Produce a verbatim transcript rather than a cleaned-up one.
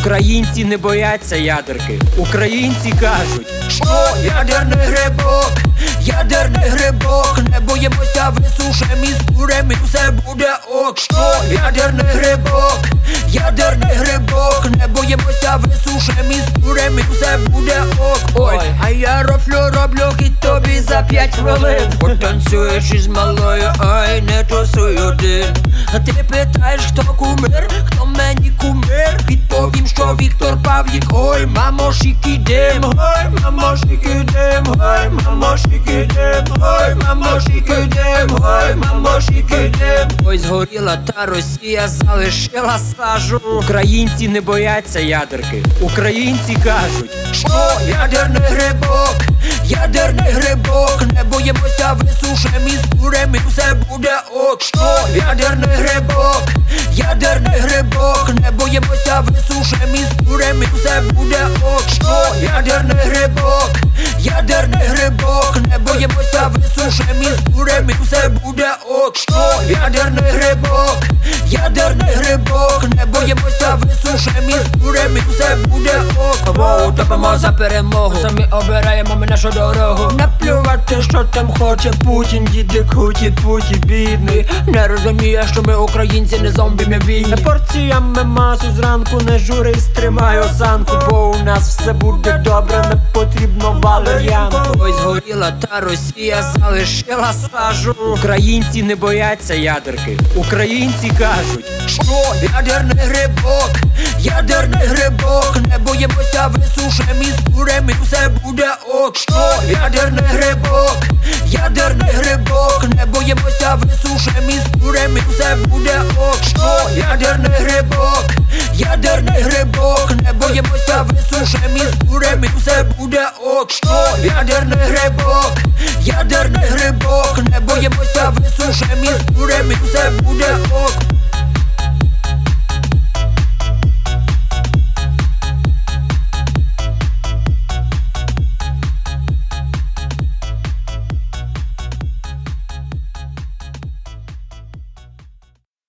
Українці не бояться ядерки. Українці кажуть, що ядерний грибок, ядерний грибок, не боїмося, висушем і скурем, і все буде ок. Що ядерний грибок, ядерний грибок, не боїмося, висушем і скурем, і все буде ок. Ой, а я роблю, роблю хіт тобі за п'ять хвилин. Потанцюєш із малою, ай, не тусуй один. А ти питаєш, хто кумир, хто мені кумир? Відповім, що Віктор Павлік. Ой, мамо, шики дим, ой, мамо, шики дим, ой, мамо, шики дим, ой, мамо, шики дим, ой, мамо, шики дим. Ой, згоріла та Росія, залишила сажу. українці не бояться ядерки. Українці кажуть, що ядерний грибок, ядерний грибок, не боїмося, висушем і скурем, і все буде ок. Що ядерний грибок, ядерний грибок, не боїмося, висушем і скурем, і все буде ок. Що ядерний грибок, ядерний грибок, не боїмося, висушем і скурем, і все буде ок. Що ядерний грибок, ядерний грибок, не боїмося, висушем і скурем, і все буде ок. Воу, топимо за перемогу, самі обираємо ми нашу дорогу. Наплювати, що там хоче Путін, діди куті, путі, бідний. Не розуміє, що ми українці, не зомбі, ми вільні. порціями масу зранку, не журись, тримай осанку, бо у нас все буде добре, не потрібно валер'янку. Ой, згоріла та Росія, залишила сажу. Українці не бояться ядерки. Українці кажуть, що ядерний грибок, ядерний грибок, не боїмося, висушем і скурем, і все буде ок. Що ядерний грибок, ядерний грибок, не боїмося, висушем і скурем, і все буде ок. Що ядерний грибок, ядерний грибок, не боїмося, висушем і скурем, і все буде ок. Що ядерний грибок, ядерний грибок, не боїмося, висушем і скурем, і все буде ок.